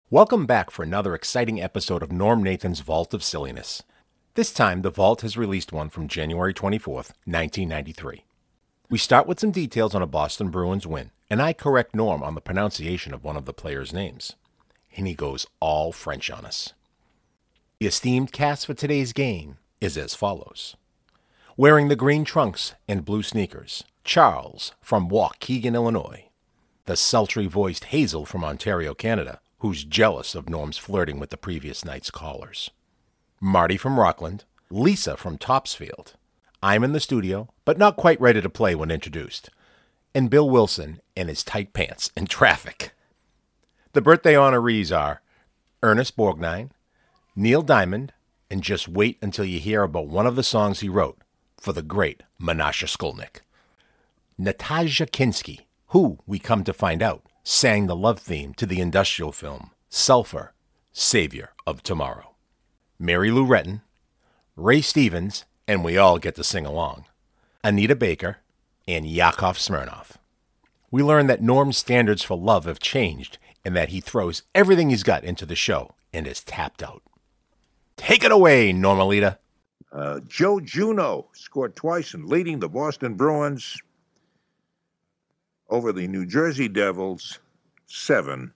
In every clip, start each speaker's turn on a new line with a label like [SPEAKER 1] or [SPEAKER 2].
[SPEAKER 1] Welcome back for another exciting episode of Norm Nathan's Vault of Silliness. This time, the Vault has released one from January 24th, 1993. We start with some details on a Boston Bruins win, and I correct Norm on the pronunciation of one of the players' names. And he goes all French on us. The esteemed cast for today's game is as follows. Wearing the green trunks and blue sneakers, Charles from Waukegan, Illinois. The sultry-voiced Hazel from Ontario, Canada, who's jealous of Norm's flirting with the previous night's callers. Marty from Rockland, Lisa from Topsfield. I'm in the studio, but not quite ready to play when introduced. And Bill Wilson in his tight pants in traffic. The birthday honorees are Ernest Borgnine, Neil Diamond, and just wait until you hear about one of the songs he wrote for the great Menashe Skolnick. Natasha Kinski, who, we come to find out, sang the love theme to the industrial film Sulphur, Savior of Tomorrow. Mary Lou Retton, Ray Stevens, and we all get to sing along, Anita Baker, and Yakov Smirnoff. We learn that Norm's standards for love have changed and that he throws everything he's got into the show and is tapped out. Take it away, Normalita.
[SPEAKER 2] Joe Juneau scored twice in leading the Boston Bruins over the New Jersey Devils 7-5.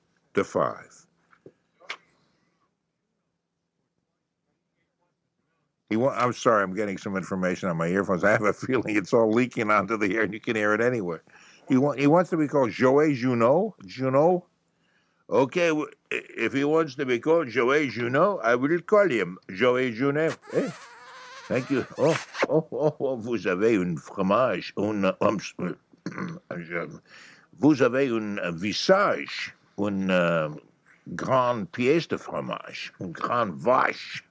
[SPEAKER 2] I'm sorry, I'm getting some information on my earphones. I have a feeling it's all leaking onto the air and you can hear it anywhere. He wants to be called Joey Juneau? Juneau? Okay, if he wants to be called Joey Juneau, I will call him Joey Juneau. Hey, thank you. Vous avez un fromage, vous avez un visage, une grande pièce de fromage, une grande vache.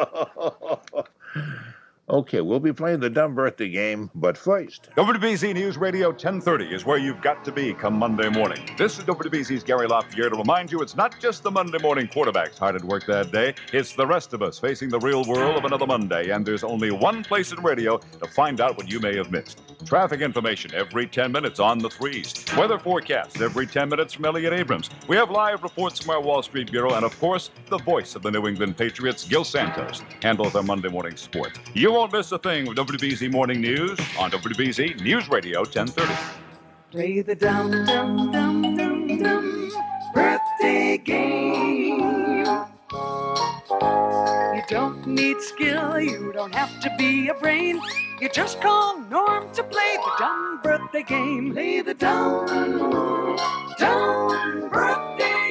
[SPEAKER 2] Okay, we'll be playing the dumb birthday game, but first...
[SPEAKER 3] WBZ News Radio 1030 is where you've got to be come Monday morning. This is WBZ's Gary Lafayette to remind you it's not just the Monday morning quarterbacks hard at work that day. It's the rest of us facing the real world of another Monday, and there's only one place in radio to find out what you may have missed. Traffic information every 10 minutes on the threes. Weather forecasts every 10 minutes from Elliot Abrams. We have live reports from our Wall Street Bureau, and of course, the voice of the New England Patriots, Gil Santos, handles our Monday morning sport. You won't miss a thing with WBZ Morning News on WBZ News Radio 1030.
[SPEAKER 4] Play the dum dum dum dum dum birthday game. You don't need skill, you don't have to be a brain. You just call Norm to play the dumb birthday game. Play the dumb birthday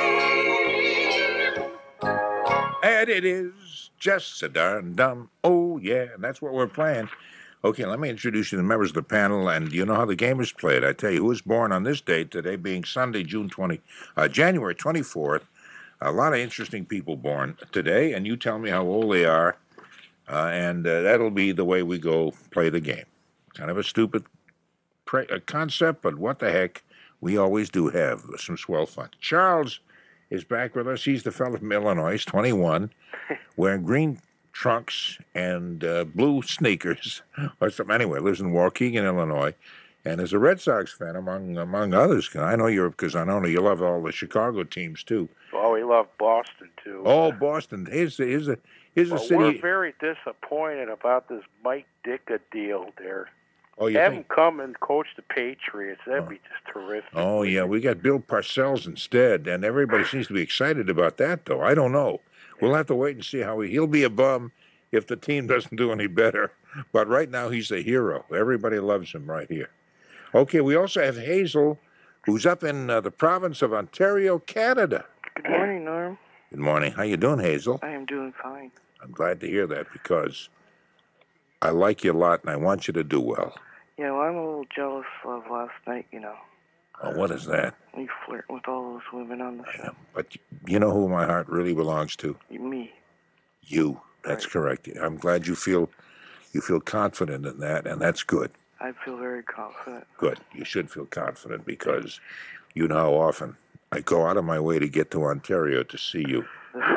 [SPEAKER 4] game.
[SPEAKER 2] And it is just so darn dumb. Oh, yeah, and that's what we're playing. Okay, let me introduce you to the members of the panel, and you know how the game is played. I tell you, who was born on this date, today being Sunday, January 24th. A lot of interesting people born today, and you tell me how old they are, and that'll be the way we go play the game. Kind of a stupid concept, but what the heck, we always do have some swell fun. Charles is back with us. He's the fellow from Illinois. He's 21, wearing green trunks and blue sneakers or something. Anyway, lives in Waukegan, Illinois, and is a Red Sox fan among others. I know you love all the Chicago teams too.
[SPEAKER 5] Oh, we love Boston too.
[SPEAKER 2] Oh, Boston! Here's a city.
[SPEAKER 5] We're very disappointed about this Mike Ditka deal there.
[SPEAKER 2] Oh, you
[SPEAKER 5] Have
[SPEAKER 2] think?
[SPEAKER 5] him come and coach the Patriots. That'd be just terrific.
[SPEAKER 2] Oh yeah, we got Bill Parcells instead, and everybody seems to be excited about that. Though I don't know. We'll have to wait and see how he'll be a bum if the team doesn't do any better. But right now, he's a hero. Everybody loves him right here. Okay, we also have Hazel, who's up in the province of Ontario, Canada.
[SPEAKER 6] Good morning, Norm.
[SPEAKER 2] Good morning. How you doing, Hazel?
[SPEAKER 6] I am doing fine.
[SPEAKER 2] I'm glad to hear that because I like you a lot and I want you to do well.
[SPEAKER 6] Yeah, well, I'm a little jealous of last night, you know.
[SPEAKER 2] Oh, what is that?
[SPEAKER 6] You flirting with all those women on the show.
[SPEAKER 2] But you know who my heart really belongs to?
[SPEAKER 6] Me.
[SPEAKER 2] You. That's correct. I'm glad you feel confident in that, and that's good.
[SPEAKER 6] I feel very confident.
[SPEAKER 2] Good. You should feel confident because you know how often I go out of my way to get to Ontario to see you.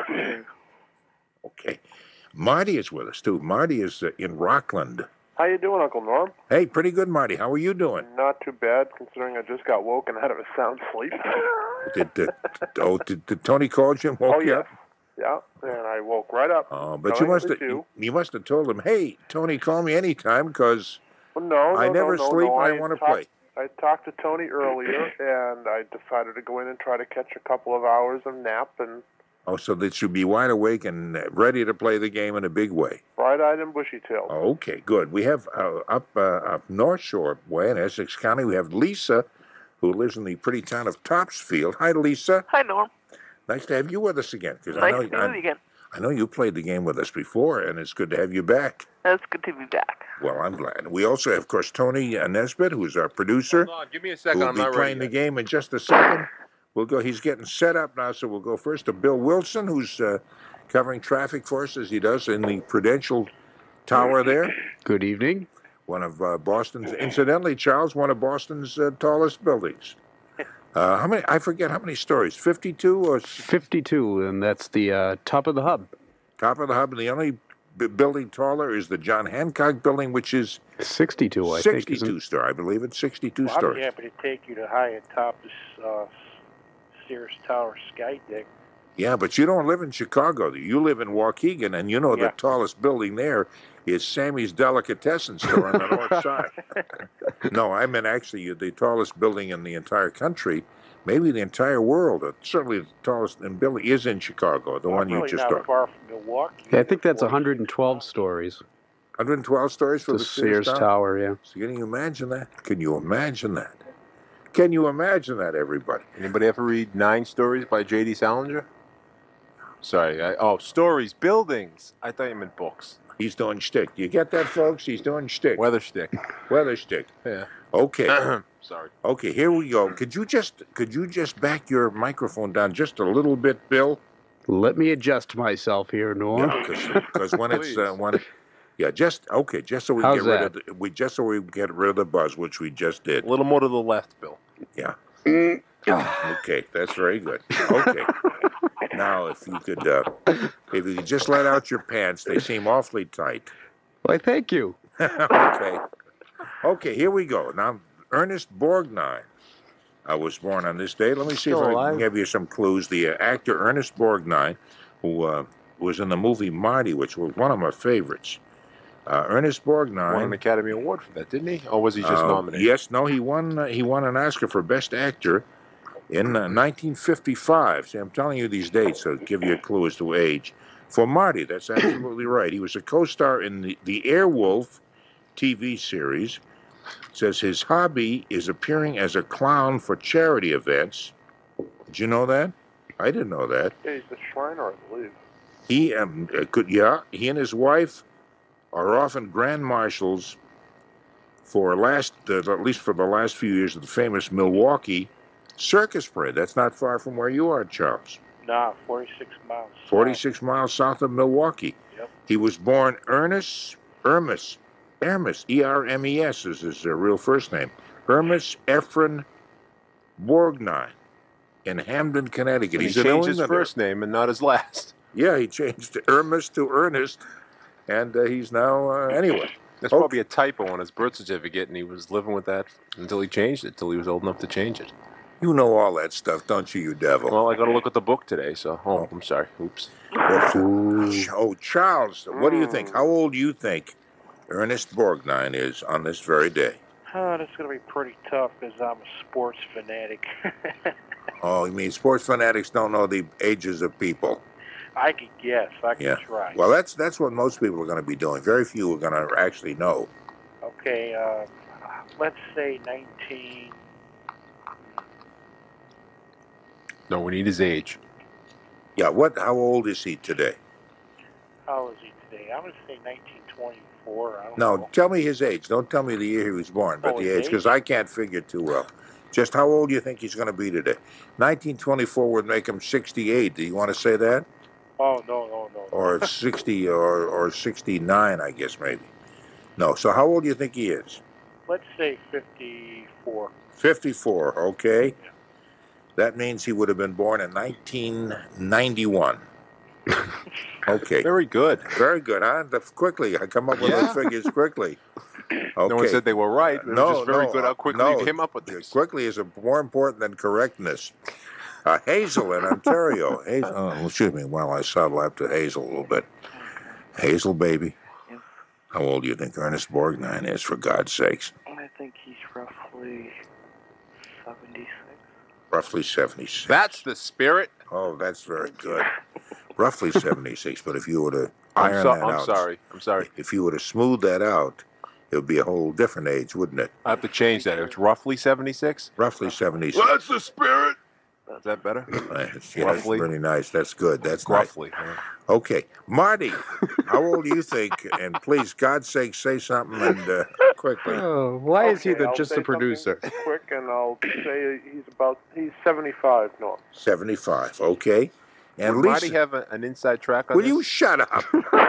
[SPEAKER 2] Okay. Marty is with us, too. Marty is in Rockland.
[SPEAKER 7] How you doing, Uncle Norm?
[SPEAKER 2] Hey, pretty good, Marty. How are you doing?
[SPEAKER 7] Not too bad, considering I just got woken out of a sound sleep.
[SPEAKER 2] Did Tony call you and woke you
[SPEAKER 5] yeah.
[SPEAKER 2] up?
[SPEAKER 5] Yeah, and I woke right up.
[SPEAKER 2] Oh, but you must have told him, hey, Tony, call me anytime because
[SPEAKER 5] Well, no,
[SPEAKER 2] I never sleep and I want to play.
[SPEAKER 5] I talked to Tony earlier, and I decided to go in and try to catch a couple of hours of nap, and
[SPEAKER 2] Oh, so that you'd be wide awake and ready to play the game in a big way.
[SPEAKER 5] bright-eyed and bushy-tailed.
[SPEAKER 2] Okay, good. We have up North Shore way in Essex County, we have Lisa, who lives in the pretty town of Topsfield. Hi, Lisa.
[SPEAKER 7] Hi, Norm.
[SPEAKER 2] Nice to have you with us again.
[SPEAKER 7] Nice to be with you again.
[SPEAKER 2] I know you played the game with us before, and it's good to have you back.
[SPEAKER 7] It's good to be back.
[SPEAKER 2] Well, I'm glad. We also have, of course, Tony Nesbitt, who's our producer.
[SPEAKER 8] Hold on, give me a second.
[SPEAKER 2] We'll
[SPEAKER 8] I'm
[SPEAKER 2] be
[SPEAKER 8] not
[SPEAKER 2] playing
[SPEAKER 8] ready
[SPEAKER 2] the game in just a second. We'll go. He's getting set up now, so we'll go first to Bill Wilson, who's covering traffic for us as he does in the Prudential Tower there.
[SPEAKER 9] Good evening.
[SPEAKER 2] One of Boston's, incidentally, Charles, one of Boston's tallest buildings. How many? I forget how many stories. 52 or
[SPEAKER 9] 52, and that's the top of the hub.
[SPEAKER 2] Top of the hub, and the only building taller is the John Hancock building, which is
[SPEAKER 9] 62, I think.
[SPEAKER 2] 62 story. I believe it's 62
[SPEAKER 5] Well, I'd be
[SPEAKER 2] stories.
[SPEAKER 5] happy to take you to high atop this Sears Tower sky deck.
[SPEAKER 2] Yeah, but you don't live in Chicago. You live in Waukegan, and you know the tallest building there is Sammy's Delicatessen store on the north side. No, I meant actually the tallest building in the entire country, maybe the entire world. Certainly the tallest building is in Chicago, the one you just
[SPEAKER 5] not far from Milwaukee.
[SPEAKER 9] Yeah, I think that's 112 stories.
[SPEAKER 2] 112 stories for the
[SPEAKER 9] Sears Tower, yeah.
[SPEAKER 2] So can you imagine that? Can you imagine that? Can you imagine that, everybody?
[SPEAKER 8] Anybody ever read 9 Stories by J.D. Salinger? Sorry. Stories, buildings. I thought you meant books.
[SPEAKER 2] He's doing shtick. Do you get that, folks? He's doing shtick.
[SPEAKER 8] Weather shtick.
[SPEAKER 2] Weather shtick.
[SPEAKER 8] Yeah.
[SPEAKER 2] Okay.
[SPEAKER 8] Sorry.
[SPEAKER 2] Okay, here we go. Could you just back your microphone down just a little bit, Bill?
[SPEAKER 9] Let me adjust myself here, Norm.
[SPEAKER 2] Because when it's just so we
[SPEAKER 9] How's
[SPEAKER 2] get rid of the buzz, which we just did.
[SPEAKER 8] A little more to the left, Bill.
[SPEAKER 2] Yeah. Okay, that's very good. Okay. Now, if you could just let out your pants, they seem awfully tight.
[SPEAKER 9] Why, thank you.
[SPEAKER 2] Okay, here we go. Now, Ernest Borgnine was born on this date. Let me see if I can give you some clues. The actor Ernest Borgnine, who was in the movie Marty, which was one of my favorites. Ernest Borgnine
[SPEAKER 8] Won an Academy Award for that, didn't he? Or was he just nominated?
[SPEAKER 2] Yes, no, he won an Oscar for Best Actor in 1955. See, I'm telling you these dates to give you a clue as to age. For Marty, that's absolutely right. He was a co-star in the Airwolf TV series. It says his hobby is appearing as a clown for charity events. Did you know that? I didn't know that.
[SPEAKER 5] Yeah, he's the Shriner, I believe.
[SPEAKER 2] He and his wife are often grand marshals for at least for the last few years of the famous Milwaukee Circus Parade. That's not far from where you are, Charles.
[SPEAKER 5] Nah, 46 miles.
[SPEAKER 2] 46 miles south of Milwaukee.
[SPEAKER 5] Yep.
[SPEAKER 2] He was born Ermes, E-R-M-E-S is his real first name. Ermes Ephraim Borgnine in Hamden, Connecticut.
[SPEAKER 8] He changed his first name and not his last.
[SPEAKER 2] Yeah, he changed Ermes to Ernest, and he's now, anyway.
[SPEAKER 8] That's probably a typo on his birth certificate, and he was living with that until he changed it, until he was old enough to change it.
[SPEAKER 2] You know all that stuff, don't you devil?
[SPEAKER 8] Well, I got to look at the book today, so... Oh, I'm sorry. Oops.
[SPEAKER 2] Oh, Charles, what do you think? How old do you think Ernest Borgnine is on this very day?
[SPEAKER 5] Oh, that's going to be pretty tough because I'm a sports fanatic.
[SPEAKER 2] Oh, you mean sports fanatics don't know the ages of people?
[SPEAKER 5] I could guess. I could try.
[SPEAKER 2] Well, that's what most people are going to be doing. Very few are going to actually know.
[SPEAKER 5] Okay, let's say 19...
[SPEAKER 8] No, we need his age.
[SPEAKER 2] Yeah, how old is he today?
[SPEAKER 5] How old is he today? I'm going to say 1924. I don't know.
[SPEAKER 2] No, tell me his age. Don't tell me the year he was born, but the
[SPEAKER 5] his
[SPEAKER 2] age, because I can't figure too well. Just how old do you think he's going to be today? 1924 would make him 68. Do you want to say that?
[SPEAKER 5] Oh, no.
[SPEAKER 2] Or 60 or 69, I guess, maybe. No, so how old do you think he is?
[SPEAKER 5] Let's say 54.
[SPEAKER 2] 54, okay. That means he would have been born in 1991. Okay.
[SPEAKER 8] Very good.
[SPEAKER 2] Very good, huh? Quickly. I come up with those figures quickly. Okay.
[SPEAKER 8] No one said they were right. It was just very good how quickly you came up with this.
[SPEAKER 2] Quickly is more important than correctness. Hazel in Ontario. Hazel, excuse me while I sidle up to Hazel a little bit. Hazel, baby.
[SPEAKER 6] Yes.
[SPEAKER 2] How old do you think Ernest Borgnine is, for God's sakes?
[SPEAKER 6] I think he's roughly 76.
[SPEAKER 2] Roughly 76.
[SPEAKER 8] That's the spirit.
[SPEAKER 2] Oh, that's very good. Roughly 76, but if you were to iron that out...
[SPEAKER 8] I'm sorry.
[SPEAKER 2] If you were to smooth that out, it would be a whole different age, wouldn't it?
[SPEAKER 8] I have to change that. It's roughly 76?
[SPEAKER 2] Roughly 76.
[SPEAKER 8] That's the spirit. Is that better?
[SPEAKER 2] Yeah, that's
[SPEAKER 8] Roughly.
[SPEAKER 2] really nice. That's good. That's
[SPEAKER 8] Roughly.
[SPEAKER 2] nice. Okay. Marty, how old do you think? And please, God's sake, say something and quickly.
[SPEAKER 9] Oh, why is he
[SPEAKER 5] I'll
[SPEAKER 9] just
[SPEAKER 5] say
[SPEAKER 9] a producer?
[SPEAKER 5] something quick, and I'll say he's 75, Norm.
[SPEAKER 2] 75. Okay. And
[SPEAKER 8] Would
[SPEAKER 2] Lisa,
[SPEAKER 8] Marty have an inside track on
[SPEAKER 2] will
[SPEAKER 8] this?
[SPEAKER 2] you shut up?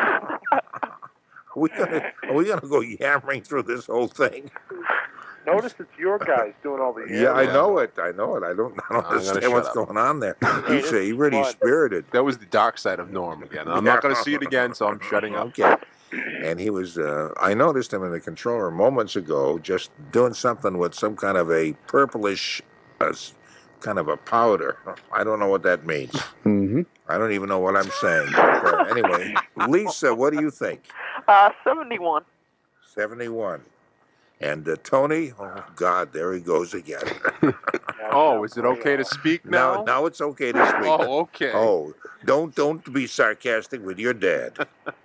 [SPEAKER 2] Are we gonna go yammering through this whole thing?
[SPEAKER 5] Notice it's your guys doing all the
[SPEAKER 2] Yeah, I
[SPEAKER 8] Yeah.
[SPEAKER 2] know it. I don't
[SPEAKER 8] gonna
[SPEAKER 2] understand
[SPEAKER 8] shut
[SPEAKER 2] what's
[SPEAKER 8] up.
[SPEAKER 2] going on there.
[SPEAKER 5] Hey,
[SPEAKER 2] He's
[SPEAKER 5] this is
[SPEAKER 2] really
[SPEAKER 5] fun.
[SPEAKER 2] spirited.
[SPEAKER 8] That was the dark side of Norm again. I'm not going to see it again, so I'm shutting up.
[SPEAKER 2] Okay. And he was, I noticed him in the control room moments ago, just doing something with some kind of a purplish, kind of a powder. I don't know what that means.
[SPEAKER 9] Mm-hmm.
[SPEAKER 2] I don't even know what I'm saying. But anyway, Lisa, what do you think?
[SPEAKER 7] 71.
[SPEAKER 2] 71. And Tony, oh God, there he goes again.
[SPEAKER 8] Oh, is it okay to speak now?
[SPEAKER 2] Now it's okay to speak.
[SPEAKER 8] Oh, okay.
[SPEAKER 2] Oh, don't be sarcastic with your dad.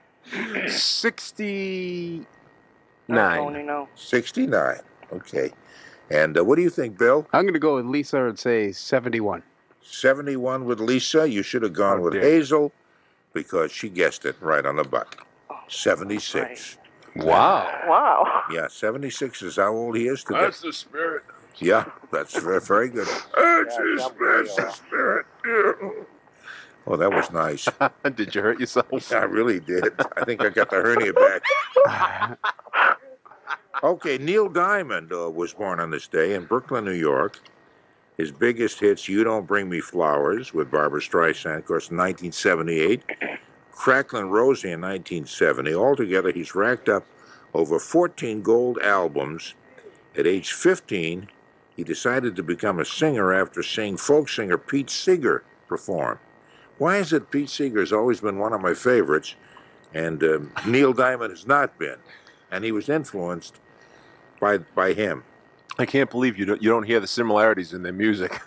[SPEAKER 8] 69.
[SPEAKER 6] Tony, no.
[SPEAKER 2] 69. Okay. And what do you think, Bill?
[SPEAKER 9] I'm going to go with Lisa and say 71.
[SPEAKER 2] 71 with Lisa. You should have gone
[SPEAKER 8] Oh,
[SPEAKER 2] with
[SPEAKER 8] dear.
[SPEAKER 2] Hazel because she guessed it right on the button. 76.
[SPEAKER 8] Wow.
[SPEAKER 7] Wow.
[SPEAKER 2] Yeah, 76 is how old he is today.
[SPEAKER 8] That's the spirit.
[SPEAKER 2] Yeah, that's very, very good. That's the spirit. Oh, that was nice.
[SPEAKER 8] Did you hurt yourself?
[SPEAKER 2] I really did. I think I got the hernia back. Okay, Neil Diamond was born on this day in Brooklyn, New York. His biggest hits, You Don't Bring Me Flowers with Barbra Streisand, of course, in 1978. Cracklin' Rosie in 1970. Altogether, he's racked up over 14 gold albums. At age 15, he decided to become a singer after seeing folk singer Pete Seeger perform. Why is it Pete Seeger has always been one of my favorites, and Neil Diamond has not been? And he was influenced by him.
[SPEAKER 8] I can't believe you don't hear the similarities in their music.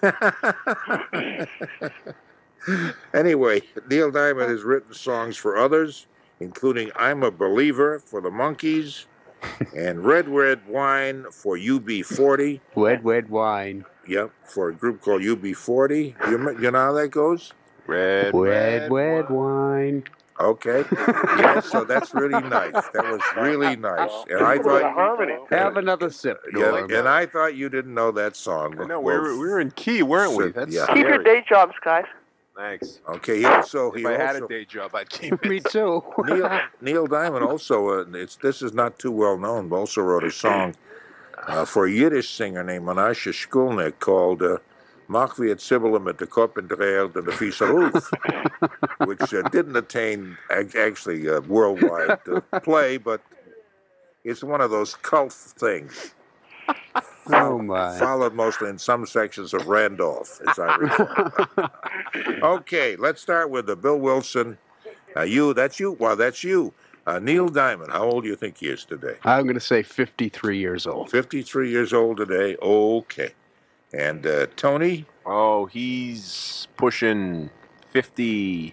[SPEAKER 2] Anyway, Neil Diamond has written songs for others, including I'm a Believer for the Monkees and Red Red Wine for UB40.
[SPEAKER 9] Wed wine.
[SPEAKER 2] Yep, for a group called UB40. You know how that goes?
[SPEAKER 8] Red
[SPEAKER 9] Wine.
[SPEAKER 2] Okay. Yeah, so that's really nice. That was really nice. And I thought,
[SPEAKER 5] harmony.
[SPEAKER 9] Have another sip,
[SPEAKER 2] yeah,
[SPEAKER 9] Norm.
[SPEAKER 2] and I thought you didn't know that song.
[SPEAKER 8] No, we were in key, weren't we? That's
[SPEAKER 2] Yeah.
[SPEAKER 7] Keep your
[SPEAKER 8] scary.
[SPEAKER 7] day jobs, guys.
[SPEAKER 8] Thanks.
[SPEAKER 2] Okay. He also
[SPEAKER 8] If I had a day job, I'd keep it.
[SPEAKER 9] Me too.
[SPEAKER 2] Neil Diamond also, this is not too well known, but also wrote a song for a Yiddish singer named Menashe Shkulnik called Mach wie et Sibylle mit de Kopf in der Erde de Fiese Ruf, which didn't attain actually worldwide play, but it's one of those cult things.
[SPEAKER 9] Oh, my.
[SPEAKER 2] Followed mostly in some sections of Randolph, as I recall. Okay, let's start with Bill Wilson. That's you? Well, that's you. Neil Diamond, how old do you think he is today?
[SPEAKER 9] I'm going to say 53 years old.
[SPEAKER 2] 53 years old today. Okay. And Tony?
[SPEAKER 8] Oh, he's pushing 50,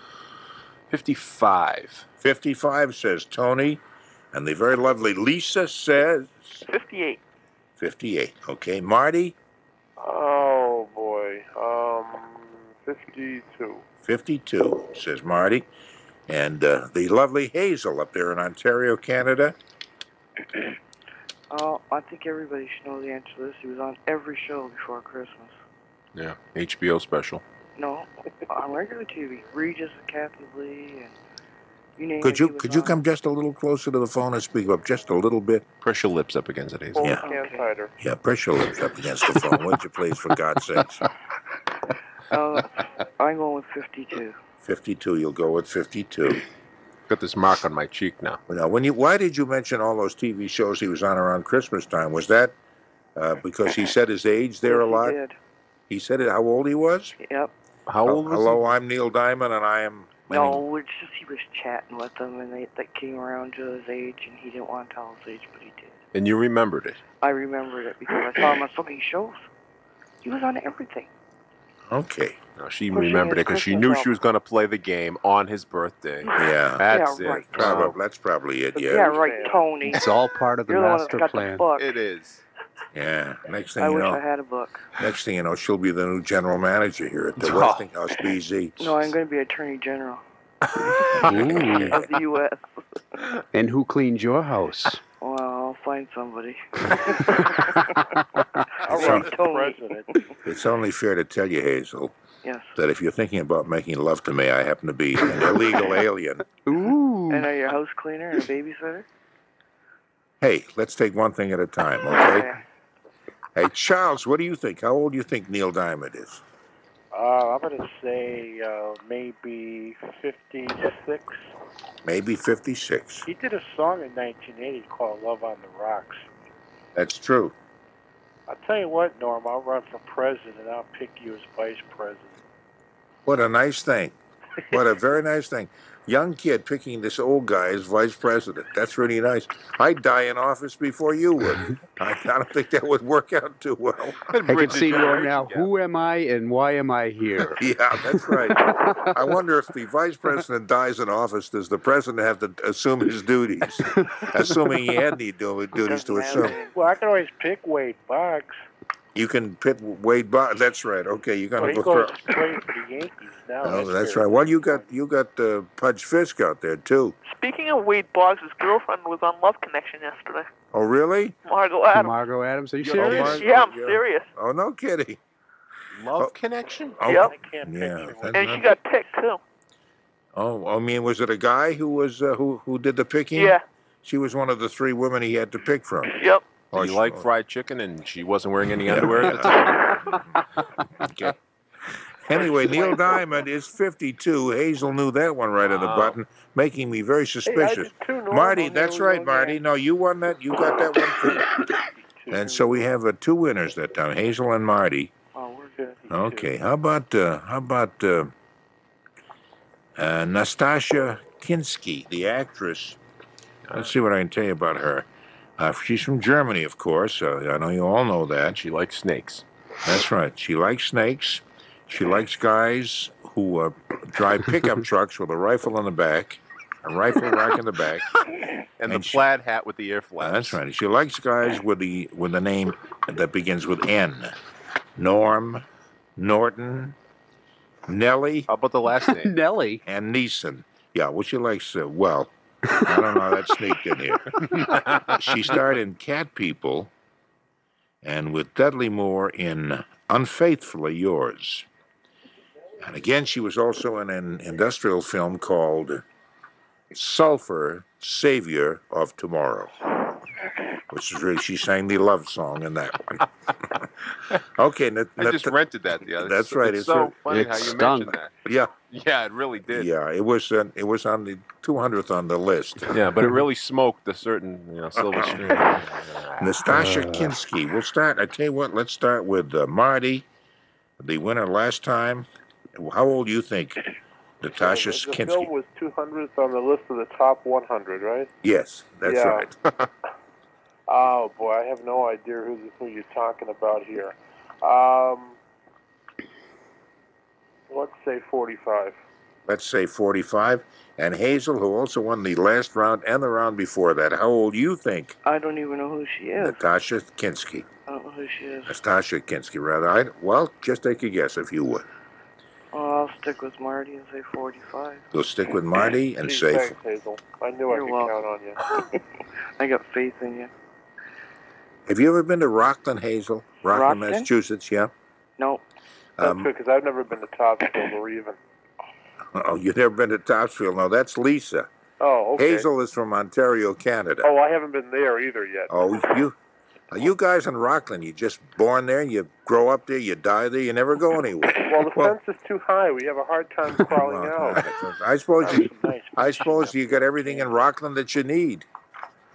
[SPEAKER 8] 55.
[SPEAKER 2] 55, says Tony. And the very lovely Lisa says?
[SPEAKER 7] 58.
[SPEAKER 2] 58. Okay. Marty?
[SPEAKER 5] Oh, boy. 52.
[SPEAKER 2] 52, says Marty. And the lovely Hazel up there in Ontario, Canada?
[SPEAKER 6] I think everybody should know the answer to this. He was on every show before Christmas.
[SPEAKER 8] Yeah, HBO special.
[SPEAKER 6] No, on regular TV. Regis and Kathy Lee and you name
[SPEAKER 2] Could
[SPEAKER 6] it.
[SPEAKER 2] you
[SPEAKER 6] he was
[SPEAKER 2] could you
[SPEAKER 6] on.
[SPEAKER 2] come just a little closer to the phone and speak up just a little bit?
[SPEAKER 8] Press your lips up against it, Hazel.
[SPEAKER 2] Yeah.
[SPEAKER 5] Can cider.
[SPEAKER 2] Yeah, press your lips up against the phone, would you please, for God's sakes?
[SPEAKER 6] I'm going with 52.
[SPEAKER 2] 52, you'll go with 52.
[SPEAKER 8] Got this mark on my cheek now.
[SPEAKER 2] Now, why did you mention all those TV shows he was on around Christmas time? Was that because he said his age there a
[SPEAKER 6] Yes,
[SPEAKER 2] lot?
[SPEAKER 6] He did.
[SPEAKER 2] He said it, how old he was?
[SPEAKER 6] Yep.
[SPEAKER 8] How old was
[SPEAKER 2] Hello, I'm Neil Diamond, and I am...
[SPEAKER 6] No, it's just he was chatting with them, and they came around to his age, and he didn't want to tell his age, but he did.
[SPEAKER 8] he? And you remembered it.
[SPEAKER 6] I remembered it because I saw him on so many shows. He was on everything.
[SPEAKER 2] Okay.
[SPEAKER 8] No, she
[SPEAKER 6] Pushing
[SPEAKER 8] remembered
[SPEAKER 6] his
[SPEAKER 8] it because she
[SPEAKER 6] Christmas
[SPEAKER 8] knew
[SPEAKER 6] up.
[SPEAKER 8] she was going to play the game on his birthday.
[SPEAKER 2] Yeah.
[SPEAKER 8] That's
[SPEAKER 6] Yeah, right.
[SPEAKER 8] it.
[SPEAKER 2] That's probably it,
[SPEAKER 6] Yeah,
[SPEAKER 2] yeah.
[SPEAKER 6] right, Tony.
[SPEAKER 9] It's all part of the
[SPEAKER 6] You're the one
[SPEAKER 9] master
[SPEAKER 6] that's got
[SPEAKER 9] plan.
[SPEAKER 6] the book.
[SPEAKER 8] It is.
[SPEAKER 2] Yeah. Next thing
[SPEAKER 6] I
[SPEAKER 2] you
[SPEAKER 6] wish
[SPEAKER 2] know,
[SPEAKER 6] I had a book.
[SPEAKER 2] next thing you know, she'll be the new general manager here at the
[SPEAKER 8] Oh.
[SPEAKER 2] Westinghouse BZ.
[SPEAKER 6] No, I'm going to be Attorney General
[SPEAKER 9] Ooh.
[SPEAKER 6] of the U.S.
[SPEAKER 9] And who cleaned your house?
[SPEAKER 6] Well, I'll find somebody.
[SPEAKER 5] I'll
[SPEAKER 2] It's
[SPEAKER 5] run
[SPEAKER 2] on-
[SPEAKER 5] for president.
[SPEAKER 2] It's only fair to tell you, Hazel,
[SPEAKER 6] Yes.
[SPEAKER 2] that if you're thinking about making love to me, I happen to be an illegal alien.
[SPEAKER 9] Ooh.
[SPEAKER 6] And are you a house cleaner and a babysitter?
[SPEAKER 2] Hey, let's take one thing at a time, okay? Hey, Charles, what do you think? How old do you think Neil Diamond is?
[SPEAKER 5] I'm going to say maybe 56.
[SPEAKER 2] Maybe 56.
[SPEAKER 5] He did a song in 1980 called Love on the Rocks.
[SPEAKER 2] That's true.
[SPEAKER 5] I'll tell you what, Norm, I'll run for president. I'll pick you as vice president.
[SPEAKER 2] What a nice thing. What a very nice thing. Young kid picking this old guy as vice president. That's really nice. I'd die in office before you would. I don't think that would work out too well.
[SPEAKER 9] I can see Norm now. Who am I and why am I here?
[SPEAKER 2] Yeah, that's right. I wonder if the vice president dies in office, does the president have to assume his duties? Assuming he had any duties to assume.
[SPEAKER 5] Well, I can always pick Wade Boggs.
[SPEAKER 2] You can pit Wade Boggs. That's right. Okay, you're
[SPEAKER 5] Well,
[SPEAKER 2] going
[SPEAKER 5] he
[SPEAKER 2] to go
[SPEAKER 5] goes
[SPEAKER 2] for...
[SPEAKER 5] playing for the Yankees now.
[SPEAKER 2] Oh, that's right. Well, you got Pudge Fisk out there, too.
[SPEAKER 7] Speaking of Wade Boggs, his girlfriend was on Love Connection yesterday.
[SPEAKER 2] Oh, really?
[SPEAKER 7] Margot Adams.
[SPEAKER 9] Margot Adams, are you
[SPEAKER 2] Yeah,
[SPEAKER 9] serious?
[SPEAKER 2] Margot-
[SPEAKER 7] Yeah, I'm serious.
[SPEAKER 2] Oh, no kidding.
[SPEAKER 8] Love Connection?
[SPEAKER 2] Oh,
[SPEAKER 7] Yep.
[SPEAKER 5] I can't
[SPEAKER 2] yeah.
[SPEAKER 5] picture
[SPEAKER 2] that-
[SPEAKER 7] And she got picked, too.
[SPEAKER 2] Oh, I mean, was it a guy who was who did the picking?
[SPEAKER 7] Yeah.
[SPEAKER 2] She was one of the three women he had to pick from.
[SPEAKER 7] Yep.
[SPEAKER 2] Oh,
[SPEAKER 8] He
[SPEAKER 2] she-
[SPEAKER 8] liked fried chicken, and she wasn't wearing any underwear at the time.
[SPEAKER 2] Okay. Anyway, Neil Diamond is 52. Hazel knew that one right on the
[SPEAKER 8] Wow.
[SPEAKER 2] button, making me very
[SPEAKER 5] Hey, I
[SPEAKER 2] suspicious.
[SPEAKER 5] did too, Norm.
[SPEAKER 2] Marty,
[SPEAKER 5] I'm
[SPEAKER 2] that's
[SPEAKER 5] the
[SPEAKER 2] right,
[SPEAKER 5] only
[SPEAKER 2] Marty.
[SPEAKER 5] young
[SPEAKER 2] No, you won that. You got that one too. And so we have two winners that time, Hazel and Marty.
[SPEAKER 5] man. Oh, we're good.
[SPEAKER 2] Okay, how about Nastasia Kinski, the actress? Let's see what I can tell you about her. She's from Germany, of course. I know you all know that.
[SPEAKER 8] She likes snakes.
[SPEAKER 2] That's right. She likes snakes. She likes guys who drive pickup trucks with a rifle in the back, a rifle rack in the back.
[SPEAKER 8] And the
[SPEAKER 2] And she-
[SPEAKER 8] plaid hat with the ear flaps.
[SPEAKER 2] That's right. She likes guys with the name that begins with N. Norm, Norton, Nellie,
[SPEAKER 8] How about the last name?
[SPEAKER 9] Nelly.
[SPEAKER 2] and Neeson. Yeah, well, she likes, well, I don't know how that sneaked in here. She starred in Cat People and with Dudley Moore in Unfaithfully Yours. And again, she was also in an industrial film called Sulphur, Savior of Tomorrow, which is really, she sang the love song in that one. Okay,
[SPEAKER 8] I just rented that the other day.
[SPEAKER 2] That's right,
[SPEAKER 8] It's
[SPEAKER 2] it's
[SPEAKER 8] so
[SPEAKER 2] right.
[SPEAKER 8] funny
[SPEAKER 9] It
[SPEAKER 8] how you
[SPEAKER 9] stunk.
[SPEAKER 8] mentioned that.
[SPEAKER 2] yeah,
[SPEAKER 8] Yeah, it really did.
[SPEAKER 2] yeah, it was on the 200th on the list.
[SPEAKER 8] Yeah, but it really smoked a certain, silver screen.
[SPEAKER 2] Nastasia Kinski. We'll start. I tell you what. Let's start with Marty, the winner last time. How old do you think, Natasha
[SPEAKER 5] The
[SPEAKER 2] Kinski?
[SPEAKER 5] film was 200th on the list of the top 100, right?
[SPEAKER 2] Yes, that's
[SPEAKER 5] Yeah.
[SPEAKER 2] right.
[SPEAKER 5] Oh boy, I have no idea who you're talking about here. Let's say 45.
[SPEAKER 2] Let's say 45. And Hazel, who also won the last round and the round before that. How old do you think,
[SPEAKER 6] I don't even know who she is.
[SPEAKER 2] Natasha Kinski?
[SPEAKER 6] I don't know who she is.
[SPEAKER 2] Natasha Kinski, rather. Well, just take a guess if you would.
[SPEAKER 6] I'll stick with Marty and say 45.
[SPEAKER 2] We'll stick with Marty and
[SPEAKER 5] Gee,
[SPEAKER 2] say.
[SPEAKER 5] thanks, Hazel. I knew I
[SPEAKER 6] You're
[SPEAKER 5] could
[SPEAKER 6] welcome.
[SPEAKER 5] count on you.
[SPEAKER 6] I got faith in you.
[SPEAKER 2] Have you ever been to Rockland, Hazel? Rockland,
[SPEAKER 6] Rockland?
[SPEAKER 2] Massachusetts, yeah?
[SPEAKER 6] Nope.
[SPEAKER 5] That's good, because I've never been to Topsfield or even.
[SPEAKER 2] Oh, you've never been to Topsfield? No, that's Lisa.
[SPEAKER 5] Oh, okay.
[SPEAKER 2] Hazel is from Ontario, Canada.
[SPEAKER 5] Oh, I haven't been there either yet.
[SPEAKER 2] Oh, you guys in Rockland, you just born there, you grow up there, you die there, you never go anywhere.
[SPEAKER 5] Well, the fence is too high. We have a hard time crawling out.
[SPEAKER 2] I suppose
[SPEAKER 5] Nice.
[SPEAKER 2] you got everything in Rockland that you need.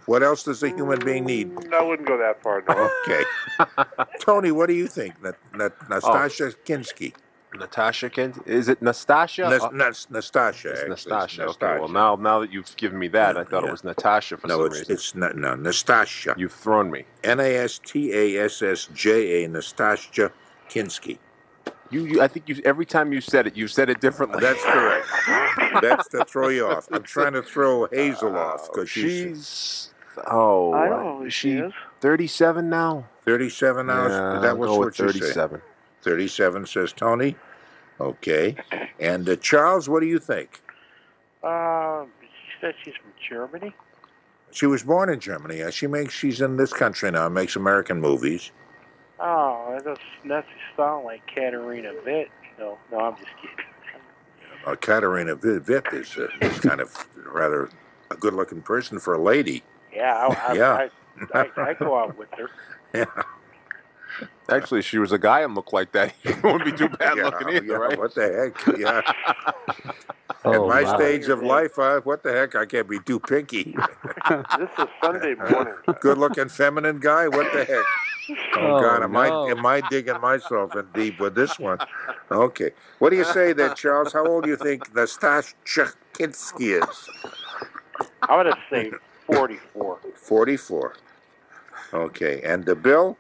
[SPEAKER 2] What else does a human being need?
[SPEAKER 5] I wouldn't go that far, no.
[SPEAKER 2] Okay. Tony, what do you think? Nastasha Kinski.
[SPEAKER 8] Natasha is it Nastasha?
[SPEAKER 2] Nastasha.
[SPEAKER 8] It's
[SPEAKER 2] actually.
[SPEAKER 8] Nastasha.
[SPEAKER 2] It's
[SPEAKER 8] Okay. Well, now that you've given me that, I thought it was Natasha for some reason.
[SPEAKER 2] It's not. No, Nastasha.
[SPEAKER 8] You've thrown me.
[SPEAKER 2] Nastassja, Nastasha Kinski.
[SPEAKER 8] I think every time you said it differently.
[SPEAKER 2] That's correct. That's to throw you off. I'm trying to throw Hazel off because
[SPEAKER 8] she's. Oh,
[SPEAKER 6] I don't know who
[SPEAKER 8] is
[SPEAKER 6] she
[SPEAKER 8] she
[SPEAKER 6] is.
[SPEAKER 8] 37 now?
[SPEAKER 2] 37 now.
[SPEAKER 8] Yeah,
[SPEAKER 2] That was
[SPEAKER 8] I'll go
[SPEAKER 2] what
[SPEAKER 8] with
[SPEAKER 2] you
[SPEAKER 8] 37.
[SPEAKER 2] say. 37 says Tony. Okay. And Charles, what do you think?
[SPEAKER 10] She said she's from Germany.
[SPEAKER 2] She was born in Germany. She's in this country now. Makes American movies.
[SPEAKER 10] Oh, that doesn't sound like Katarina Witt. No, I'm just kidding.
[SPEAKER 2] Katarina Witt is kind of rather a good-looking person for a lady.
[SPEAKER 10] Yeah, I go out with her.
[SPEAKER 2] Yeah.
[SPEAKER 8] Actually, she was a guy and looked like that. It wouldn't be too bad looking either, right?
[SPEAKER 2] What the heck? Yeah. At my stage of life, what the heck? I can't be too picky.
[SPEAKER 5] This is Sunday morning.
[SPEAKER 2] Good-looking feminine guy? What the heck? Oh, God, am I digging myself in deep with this one? Okay. What do you say there, Charles? How old do you think Nastasha Kinski is?
[SPEAKER 10] I'm going to say 44.
[SPEAKER 2] 44. Okay. And Bill?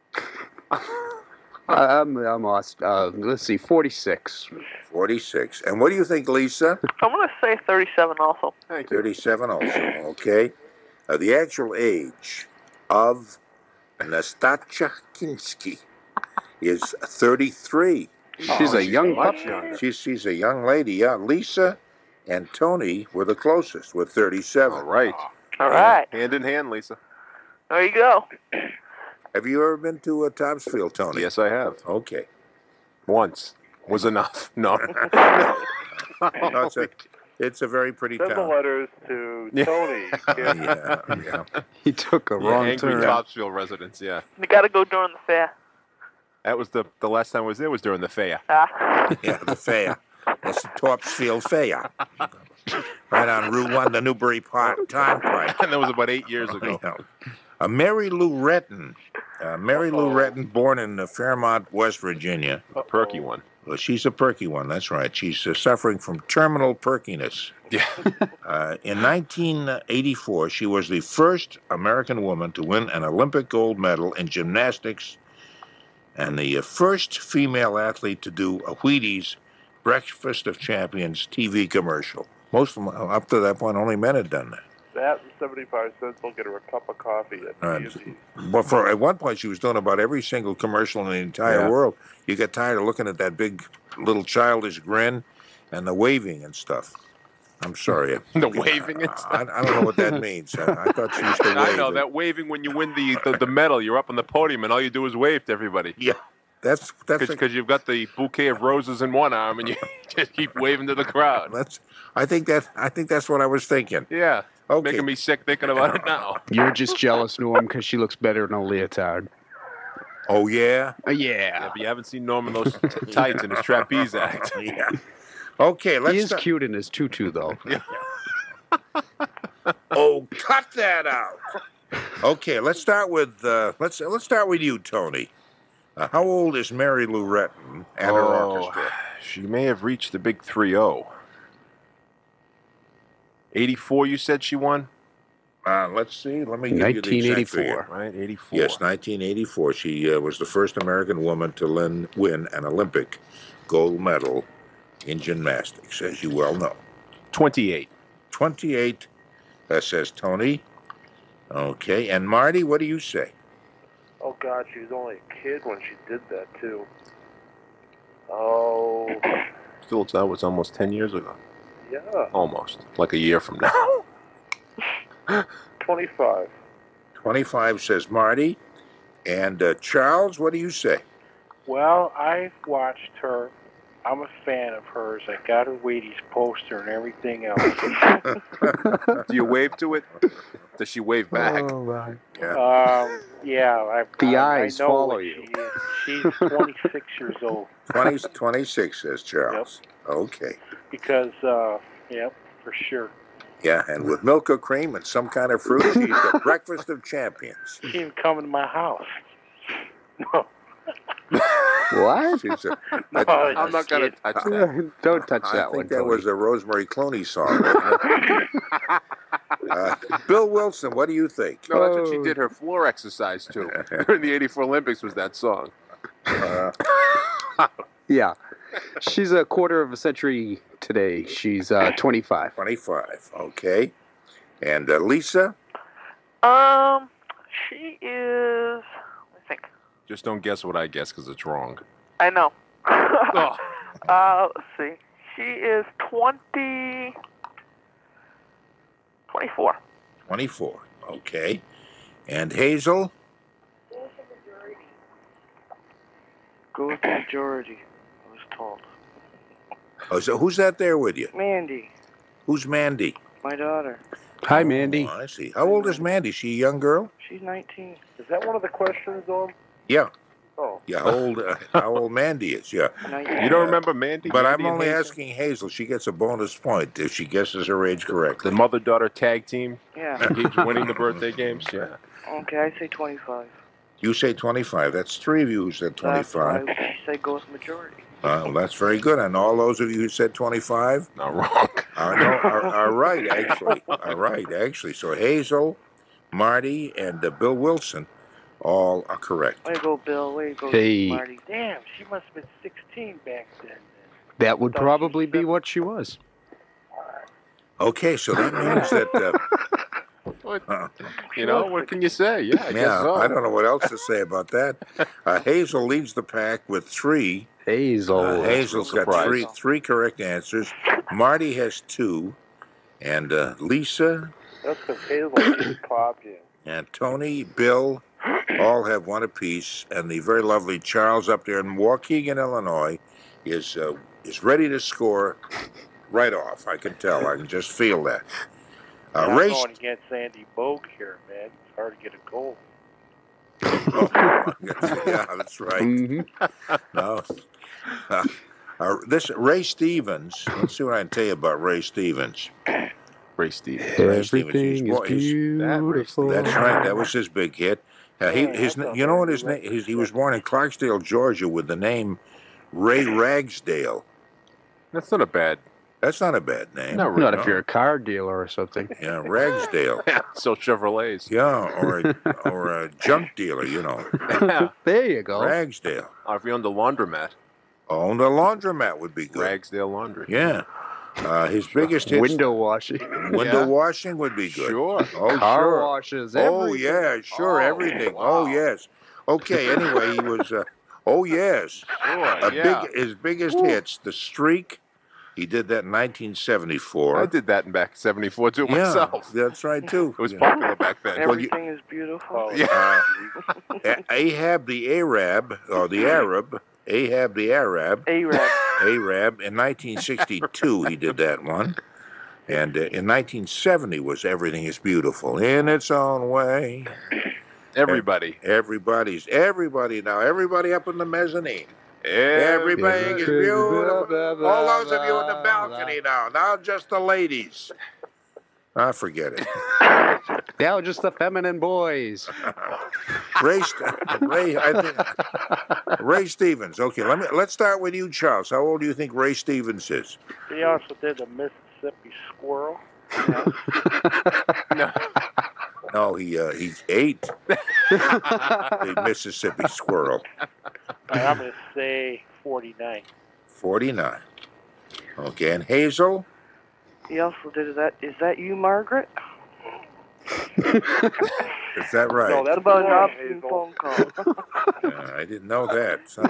[SPEAKER 9] I'm lost. Let's see, 46.
[SPEAKER 2] 46. And what do you think, Lisa?
[SPEAKER 7] I'm going to say 37 also.
[SPEAKER 2] 37 also. Okay. The actual age of Nastasha Kinski is 33.
[SPEAKER 9] She's a young puppy.
[SPEAKER 2] She's a young lady, yeah. Lisa and Tony were the closest with 37.
[SPEAKER 8] All right.
[SPEAKER 7] All right.
[SPEAKER 8] Hand in hand, Lisa.
[SPEAKER 7] There you go.
[SPEAKER 2] Have you ever been to Topsfield, Tony?
[SPEAKER 8] Yes, I have.
[SPEAKER 2] Okay.
[SPEAKER 8] Once was enough. No.
[SPEAKER 2] No, it's a very pretty
[SPEAKER 5] Send the
[SPEAKER 2] town.
[SPEAKER 5] letters to Tony.
[SPEAKER 2] Yeah.
[SPEAKER 9] He took a wrong
[SPEAKER 8] angry
[SPEAKER 9] turn.
[SPEAKER 8] Topsfield residents, yeah.
[SPEAKER 7] You got to go during the fair.
[SPEAKER 8] That was the last time I was there was during the fair.
[SPEAKER 2] Yeah, the fair. That's the Topsfield Fair. Right on Route 1, the Newbury Park Turnpike.
[SPEAKER 8] And that was about 8 years ago.
[SPEAKER 2] Mary Lou Retton. Mary Lou Retton, born in Fairmont, West Virginia.
[SPEAKER 8] A perky one.
[SPEAKER 2] Well, she's a perky one, that's right. She's suffering from terminal perkiness.
[SPEAKER 8] Yeah.
[SPEAKER 2] In 1984, she was the first American woman to win an Olympic gold medal in gymnastics and the first female athlete to do a Wheaties Breakfast of Champions TV commercial. Most of them, up to that point, only men had done that.
[SPEAKER 5] That and 75 cents will get her a cup of coffee.
[SPEAKER 2] But at one point, she was doing about every single commercial in the entire world. You get tired of looking at that big, little childish grin and the waving and stuff. I'm sorry.
[SPEAKER 8] The waving and stuff?
[SPEAKER 2] I don't know what that means. I thought she used to wave.
[SPEAKER 8] I know, that waving when you win the medal. You're up on the podium and all you do is wave to everybody.
[SPEAKER 2] Yeah. That's
[SPEAKER 8] because you've got the bouquet of roses in one arm and you just keep waving to the crowd.
[SPEAKER 2] I think that's what I was thinking.
[SPEAKER 8] Yeah.
[SPEAKER 2] Okay.
[SPEAKER 8] Making me sick thinking about it now.
[SPEAKER 9] You're just jealous, Norm, because she looks better in a leotard.
[SPEAKER 2] Oh, yeah?
[SPEAKER 8] Yeah, but you haven't seen Norm in those tights in his trapeze act.
[SPEAKER 2] Yeah. Okay,
[SPEAKER 9] He is cute in his tutu, though.
[SPEAKER 8] Yeah.
[SPEAKER 2] Oh, cut that out. Okay, let's start with let's start with you, Tony. How old is Mary Lou Retton and her orchestra?
[SPEAKER 8] She may have reached the big 3-0. 84, you said she won?
[SPEAKER 2] Let's see. Let me give you the exact figure.
[SPEAKER 9] 1984.
[SPEAKER 8] Right, 84.
[SPEAKER 2] Yes, 1984. She was the first American woman to win an Olympic gold medal in gymnastics, as you well know.
[SPEAKER 8] 28.
[SPEAKER 2] 28, says Tony. Okay, and Marty, what do you say?
[SPEAKER 5] Oh, God, she was only a kid when she did that, too. Oh.
[SPEAKER 8] Still, that was almost 10 years ago.
[SPEAKER 5] Yeah.
[SPEAKER 8] Almost. Like a year from now.
[SPEAKER 5] 25.
[SPEAKER 2] 25, says Marty. And Charles, what do you say?
[SPEAKER 10] Well, I've watched her. I'm a fan of hers. I got her Wheaties poster and everything else.
[SPEAKER 8] Do you wave to it? Does she wave back?
[SPEAKER 9] Oh, right.
[SPEAKER 10] Yeah.
[SPEAKER 9] The eyes
[SPEAKER 10] I know
[SPEAKER 9] follow
[SPEAKER 10] what
[SPEAKER 9] you.
[SPEAKER 10] She is. She's 26 years old.
[SPEAKER 2] 26, says Charles. Yep. Okay.
[SPEAKER 10] Because, yep, for sure.
[SPEAKER 2] Yeah, and with milk or cream and some kind of fruit, she's the breakfast of champions.
[SPEAKER 10] She even come to my house. No.
[SPEAKER 9] What?
[SPEAKER 2] She's a,
[SPEAKER 10] No,
[SPEAKER 8] I'm not going to touch that.
[SPEAKER 9] Don't touch
[SPEAKER 2] I
[SPEAKER 9] that
[SPEAKER 2] think
[SPEAKER 9] one,
[SPEAKER 2] that
[SPEAKER 9] Tony.
[SPEAKER 2] was a Rosemary Clooney song, wasn't it? Bill Wilson, what do you think?
[SPEAKER 8] No, that's what she did her floor exercise to. During the 84 Olympics was that song.
[SPEAKER 9] Yeah. She's a quarter of a century today. She's 25.
[SPEAKER 2] 25, okay. And Lisa?
[SPEAKER 7] She is. Let me think.
[SPEAKER 8] Just don't guess what I guess because it's wrong.
[SPEAKER 7] I know.
[SPEAKER 8] Oh.
[SPEAKER 7] Let's see. She is 24.
[SPEAKER 2] 24, okay. And Hazel?
[SPEAKER 6] Go with the majority, I was told.
[SPEAKER 2] Oh, so who's that there with you?
[SPEAKER 6] Mandy,
[SPEAKER 2] Who's Mandy?
[SPEAKER 6] my daughter.
[SPEAKER 9] Hi, Mandy.
[SPEAKER 2] Oh, I see. How old is Mandy? She a young girl?
[SPEAKER 6] She's 19.
[SPEAKER 5] Is that one of the questions,
[SPEAKER 2] Yeah.
[SPEAKER 5] Oh.
[SPEAKER 2] Yeah, how old Mandy is, yeah.
[SPEAKER 6] 19.
[SPEAKER 8] You don't remember Mandy?
[SPEAKER 2] But
[SPEAKER 8] Mandy
[SPEAKER 2] I'm
[SPEAKER 8] and
[SPEAKER 2] only
[SPEAKER 8] Hazel?
[SPEAKER 2] asking Hazel. She gets a bonus point if she guesses her age correctly.
[SPEAKER 8] The mother-daughter tag team
[SPEAKER 6] Yeah.
[SPEAKER 8] winning the birthday games? Yeah.
[SPEAKER 6] Okay, I say 25.
[SPEAKER 2] You say 25. That's three of you who said
[SPEAKER 6] That's
[SPEAKER 2] 25.
[SPEAKER 6] why she said go with majority.
[SPEAKER 2] Well, that's very good. And all those of you who said 25
[SPEAKER 8] Not wrong.
[SPEAKER 2] are right, actually. Are right, actually. So Hazel, Marty, and Bill Wilson all are correct.
[SPEAKER 6] Way to go, Bill. Way to go,
[SPEAKER 9] Hey.
[SPEAKER 6] Marty.
[SPEAKER 10] Damn, she must have been 16 back then.
[SPEAKER 9] That would probably be what she was.
[SPEAKER 2] Okay, so that means that...
[SPEAKER 8] You know, what can you say? Yeah, I guess so.
[SPEAKER 2] I don't know what else to say about that. Hazel leads the pack with 3.
[SPEAKER 9] Hazel.
[SPEAKER 2] Hazel's got three correct answers. Marty has 2. And Lisa
[SPEAKER 5] That's because Hazel just clobbed you.
[SPEAKER 2] and Tony, Bill, all have 1 apiece. And the very lovely Charles up there in Waukegan, Illinois, is ready to score right off. I can tell. I can just feel that.
[SPEAKER 10] I'm
[SPEAKER 2] Race.
[SPEAKER 10] going against Andy Bogue here, man. It's hard to get a goal.
[SPEAKER 2] Yeah, that's right.
[SPEAKER 9] Mm-hmm.
[SPEAKER 2] No. This Ray Stevens. Let's see what I can tell you about Ray Stevens.
[SPEAKER 8] Ray Stevens.
[SPEAKER 9] Everything is beautiful.
[SPEAKER 2] That's right. That was his big hit. You know what his name? He was born in Clarksdale, Georgia, with the name Ray Ragsdale.
[SPEAKER 8] That's not a bad.
[SPEAKER 2] That's not a bad name.
[SPEAKER 8] Not really,
[SPEAKER 9] Not
[SPEAKER 8] no.
[SPEAKER 9] if you're a car dealer or something.
[SPEAKER 2] Yeah, Ragsdale.
[SPEAKER 8] So Chevrolets.
[SPEAKER 2] Yeah, or a junk dealer, you know.
[SPEAKER 9] There you go.
[SPEAKER 2] Ragsdale.
[SPEAKER 8] Or if you're on the laundromat.
[SPEAKER 2] Oh, the laundromat would be good.
[SPEAKER 8] Ragsdale Laundry.
[SPEAKER 2] Yeah. His biggest hits.
[SPEAKER 9] Window washing.
[SPEAKER 2] Window washing would be good.
[SPEAKER 8] Sure.
[SPEAKER 2] Oh,
[SPEAKER 9] Car
[SPEAKER 2] sure.
[SPEAKER 9] washes.
[SPEAKER 2] Oh,
[SPEAKER 9] Everything.
[SPEAKER 2] yeah, sure, everything.
[SPEAKER 8] wow.
[SPEAKER 2] Oh, yes. Okay, anyway, he was, oh, yes.
[SPEAKER 8] Sure,
[SPEAKER 2] His biggest hits, The Streak. He did that in 1974.
[SPEAKER 8] I did that in back in 74 too
[SPEAKER 2] Yeah,
[SPEAKER 8] myself.
[SPEAKER 2] that's right, too.
[SPEAKER 8] It was popular back then.
[SPEAKER 6] Everything is beautiful.
[SPEAKER 8] Yeah.
[SPEAKER 2] Ahab the Arab, or the Arab, Ahab the Arab.
[SPEAKER 6] Arab.
[SPEAKER 2] In 1962, he did that one. And in 1970 was Everything is Beautiful in its own way.
[SPEAKER 8] Everybody.
[SPEAKER 2] Everybody now. Everybody up in the mezzanine.
[SPEAKER 8] Everything
[SPEAKER 2] Everything is beautiful. All those of you in the balcony now. Now just the ladies. I forget it.
[SPEAKER 9] Now just the feminine boys.
[SPEAKER 2] Ray Stevens. Okay, let's start with you, Charles. How old do you think Ray Stevens is?
[SPEAKER 10] He also did the Mississippi Squirrel.
[SPEAKER 2] No, he's 8. The Mississippi Squirrel.
[SPEAKER 10] I'm going to say 49.
[SPEAKER 2] 49. Okay, and Hazel?
[SPEAKER 6] He also did that. Is that you, Margaret?
[SPEAKER 2] Is that right?
[SPEAKER 5] No, that's
[SPEAKER 6] about an
[SPEAKER 5] Lauren,
[SPEAKER 6] obscene
[SPEAKER 5] Hazel.
[SPEAKER 6] phone call.
[SPEAKER 2] I didn't know that. Son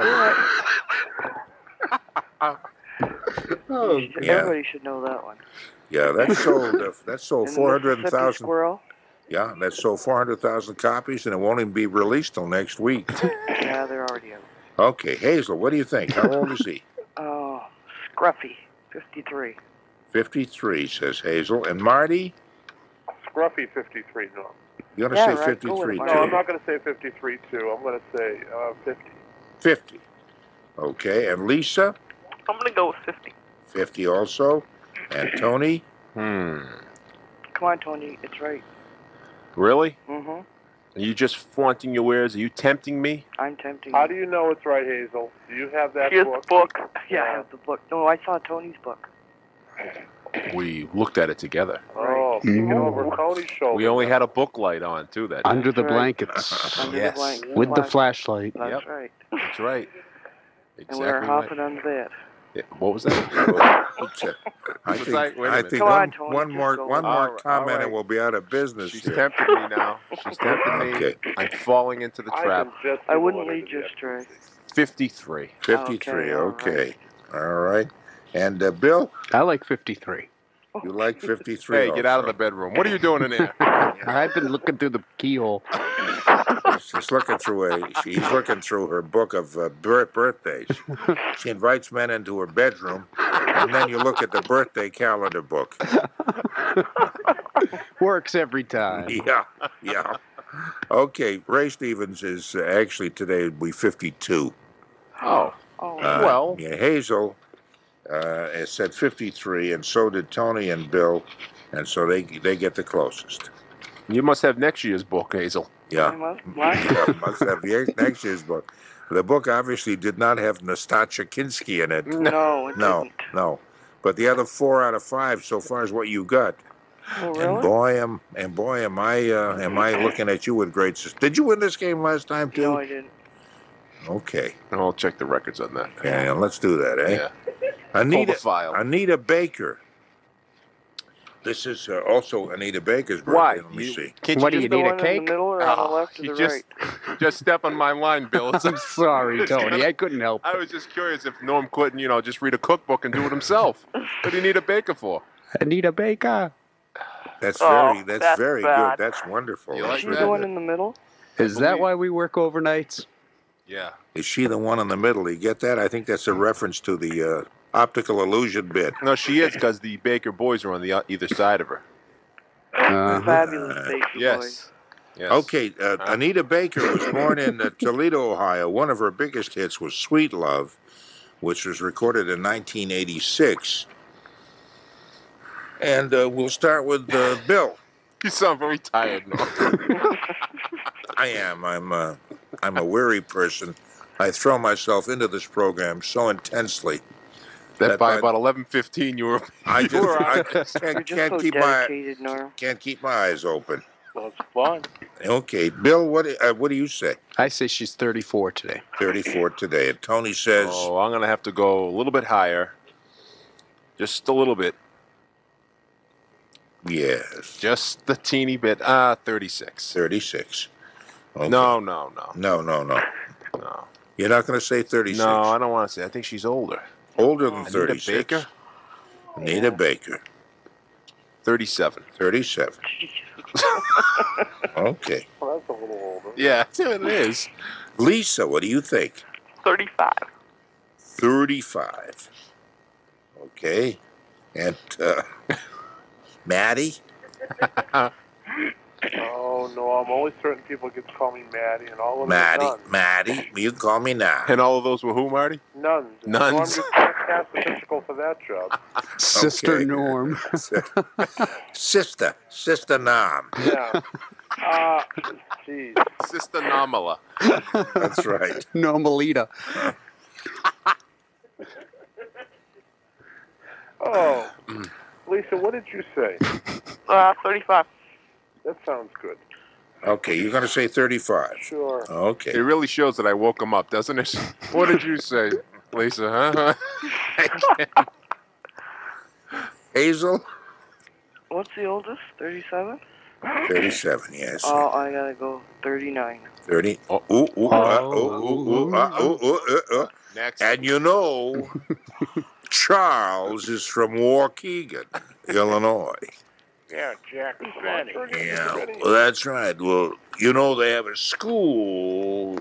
[SPEAKER 2] of a- Yeah.
[SPEAKER 6] Everybody should know that one.
[SPEAKER 2] Yeah, that sold
[SPEAKER 6] And the
[SPEAKER 2] 400,000.
[SPEAKER 6] Mississippi Squirrel?
[SPEAKER 2] Yeah, that sold 400,000 copies, and it won't even be released till next week.
[SPEAKER 6] Yeah, they're already out.
[SPEAKER 2] Okay, Hazel, what do you think? How old is he?
[SPEAKER 6] Oh, Scruffy, 53.
[SPEAKER 2] 53, says Hazel. And Marty?
[SPEAKER 5] Scruffy 53, no.
[SPEAKER 2] You're going to
[SPEAKER 6] Yeah,
[SPEAKER 2] say
[SPEAKER 6] right,
[SPEAKER 2] 53
[SPEAKER 6] go
[SPEAKER 2] too?
[SPEAKER 6] with
[SPEAKER 5] No, I'm not going to say 53 too. I'm going to say 50.
[SPEAKER 2] 50. Okay, and Lisa?
[SPEAKER 7] I'm going to go with 50.
[SPEAKER 2] 50 also. And Tony?
[SPEAKER 6] Come on, Tony. It's right.
[SPEAKER 8] Really?
[SPEAKER 6] Mm-hmm.
[SPEAKER 8] Are you just flaunting your wares? Are you tempting me?
[SPEAKER 6] I'm tempting
[SPEAKER 5] How
[SPEAKER 6] you.
[SPEAKER 5] do you know it's right, Hazel? Do you have that
[SPEAKER 7] Here's
[SPEAKER 5] book?
[SPEAKER 7] the book.
[SPEAKER 6] Yeah, I have the book. No, I saw Tony's book.
[SPEAKER 8] We looked at it together.
[SPEAKER 5] Oh, peeking over Tony's shoulder.
[SPEAKER 8] We only had a book light on, too, that
[SPEAKER 9] Under the
[SPEAKER 6] That's right.
[SPEAKER 9] blankets.
[SPEAKER 6] Under
[SPEAKER 8] Yes.
[SPEAKER 6] the blanket.
[SPEAKER 9] With the flashlight.
[SPEAKER 6] That's
[SPEAKER 8] Yep.
[SPEAKER 6] right.
[SPEAKER 8] That's right.
[SPEAKER 6] And we were
[SPEAKER 8] Exactly
[SPEAKER 6] hopping
[SPEAKER 8] right.
[SPEAKER 6] on the bed.
[SPEAKER 8] Yeah, what was that?
[SPEAKER 2] I
[SPEAKER 8] What's
[SPEAKER 2] think,
[SPEAKER 8] that? Wait a
[SPEAKER 2] I
[SPEAKER 8] minute.
[SPEAKER 2] think
[SPEAKER 6] Come
[SPEAKER 2] one,
[SPEAKER 6] on, Tony,
[SPEAKER 2] one
[SPEAKER 6] just
[SPEAKER 2] more
[SPEAKER 6] go.
[SPEAKER 2] one
[SPEAKER 8] All
[SPEAKER 2] more
[SPEAKER 8] right,
[SPEAKER 2] comment
[SPEAKER 8] all right.
[SPEAKER 2] and we'll be out of business
[SPEAKER 8] She's
[SPEAKER 2] here.
[SPEAKER 8] tempting me now. She's tempting me.
[SPEAKER 2] Okay.
[SPEAKER 8] I'm falling into the trap.
[SPEAKER 6] I wouldn't lead you astray.
[SPEAKER 8] 53.
[SPEAKER 2] 53,
[SPEAKER 6] Okay,
[SPEAKER 2] okay. All right. And Bill,
[SPEAKER 9] I like 53.
[SPEAKER 2] you like 53
[SPEAKER 8] Hey, get out of the
[SPEAKER 2] also.
[SPEAKER 8] bedroom. What are you doing in there?
[SPEAKER 9] I've been looking through the keyhole.
[SPEAKER 2] She's looking through she's looking through her book of birthdays. She invites men into her bedroom, and then you look at the birthday calendar book.
[SPEAKER 9] Works every time.
[SPEAKER 2] Yeah. Okay, Ray Stevens is actually today would be 52.
[SPEAKER 8] Oh. Well.
[SPEAKER 2] Yeah, Hazel has said 53, and so did Tony and Bill, and so they get the closest.
[SPEAKER 8] You must have next year's book, Hazel.
[SPEAKER 2] Yeah.
[SPEAKER 6] What?
[SPEAKER 2] Yeah, must have next year's book. The book obviously did not have Nastasia Kinski in it.
[SPEAKER 6] No, it
[SPEAKER 2] No,
[SPEAKER 6] didn't.
[SPEAKER 2] no. But the other 4 out of 5 so far is what you got.
[SPEAKER 6] Oh,
[SPEAKER 2] And boy, am I looking at you with great suspicion. Did you win this game last time too?
[SPEAKER 6] No, I didn't.
[SPEAKER 2] Okay.
[SPEAKER 8] I'll check the records on that.
[SPEAKER 2] Yeah, let's do that, eh?
[SPEAKER 8] Yeah.
[SPEAKER 2] Anita,
[SPEAKER 8] Pull the file.
[SPEAKER 2] Anita Baker. This is also Anita Baker's birthday.
[SPEAKER 8] Why?
[SPEAKER 2] Let me see.
[SPEAKER 8] Can't
[SPEAKER 9] What do
[SPEAKER 8] just
[SPEAKER 9] you need,
[SPEAKER 6] The
[SPEAKER 9] a
[SPEAKER 6] one in
[SPEAKER 9] cake?
[SPEAKER 6] the middle or on the
[SPEAKER 8] Oh,
[SPEAKER 6] left or
[SPEAKER 8] you
[SPEAKER 6] the right?
[SPEAKER 8] just step on my line, Bill.
[SPEAKER 9] I'm sorry, Tony. I couldn't help
[SPEAKER 8] I
[SPEAKER 9] it.
[SPEAKER 8] was just curious if Norm couldn't, just read a cookbook and do it himself. What do you need a baker for?
[SPEAKER 9] Anita Baker.
[SPEAKER 2] That's
[SPEAKER 7] Oh,
[SPEAKER 2] that's very
[SPEAKER 7] bad.
[SPEAKER 2] good. That's wonderful.
[SPEAKER 8] You
[SPEAKER 2] That's
[SPEAKER 8] like
[SPEAKER 6] She's
[SPEAKER 2] really
[SPEAKER 6] the one
[SPEAKER 2] good.
[SPEAKER 6] in the middle?
[SPEAKER 9] Is that why we work overnights?
[SPEAKER 8] Yeah.
[SPEAKER 2] Is she the one in the middle? You get that? I think that's a reference to the optical illusion bit.
[SPEAKER 8] No, she is because the Baker boys are on the either side of her.
[SPEAKER 6] Fabulous Baker Boys.
[SPEAKER 8] Yes. Yes.
[SPEAKER 2] Okay, Anita Baker was born in Toledo, Ohio. One of her biggest hits was Sweet Love, which was recorded in 1986. And we'll start with Bill.
[SPEAKER 8] You sound very tired, Norm.
[SPEAKER 2] I am. I'm a weary person. I throw myself into this program so intensely.
[SPEAKER 8] That by about 11:15, you were.
[SPEAKER 2] I
[SPEAKER 8] you were
[SPEAKER 2] just
[SPEAKER 8] on.
[SPEAKER 6] You're just so dedicated, Norm.
[SPEAKER 2] can't keep my eyes open.
[SPEAKER 5] Well, it's fun.
[SPEAKER 2] Okay, Bill, what do you say?
[SPEAKER 9] I say she's 34 today.
[SPEAKER 2] 34 today. And Tony says
[SPEAKER 8] Oh, I'm gonna have to go a little bit higher. Just a little bit.
[SPEAKER 2] yes.
[SPEAKER 8] Just the teeny bit. 36.
[SPEAKER 2] 36. Okay.
[SPEAKER 8] No.
[SPEAKER 2] No.
[SPEAKER 8] No.
[SPEAKER 2] You're not going to say 36.
[SPEAKER 8] No, I don't want to say. I think she's older.
[SPEAKER 2] Older than
[SPEAKER 8] Anita
[SPEAKER 2] 36.
[SPEAKER 8] Baker?
[SPEAKER 2] Anita Baker.
[SPEAKER 8] 37.
[SPEAKER 2] 37. Okay.
[SPEAKER 5] Well, that's a little older.
[SPEAKER 8] Yeah, it is.
[SPEAKER 2] Lisa, what do you think?
[SPEAKER 7] 35.
[SPEAKER 2] 35. Okay. And Maddie?
[SPEAKER 5] Oh, no, I'm only certain people get to call me Maddie, and all of them
[SPEAKER 2] Maddie.
[SPEAKER 5] are nuns.
[SPEAKER 2] Maddie. You can call me now.
[SPEAKER 8] And all of those were who, Marty?
[SPEAKER 5] Nuns.
[SPEAKER 8] Nuns.
[SPEAKER 5] Norm just can't pass the physical for that job.
[SPEAKER 9] Sister
[SPEAKER 2] Okay.
[SPEAKER 9] Norm.
[SPEAKER 2] Sister Nam.
[SPEAKER 5] Yeah. Jeez.
[SPEAKER 8] Sister Namala.
[SPEAKER 2] That's right.
[SPEAKER 9] Normalita.
[SPEAKER 5] Oh, Lisa, what did you say?
[SPEAKER 7] 35.
[SPEAKER 5] That sounds good.
[SPEAKER 2] Okay, you're going to say 35.
[SPEAKER 5] Sure.
[SPEAKER 2] Okay.
[SPEAKER 8] It really shows that I woke him up, doesn't it? What did you say, Lisa? Huh?
[SPEAKER 2] Hazel?
[SPEAKER 6] What's the oldest? 37?
[SPEAKER 2] 37, yes.
[SPEAKER 6] Oh, I gotta go 39.
[SPEAKER 2] 30.
[SPEAKER 8] Next.
[SPEAKER 2] And you know, Charles is from Waukegan, Illinois.
[SPEAKER 5] Yeah, Jack Benny.
[SPEAKER 2] Yeah, well, that's right. Well, they have a school,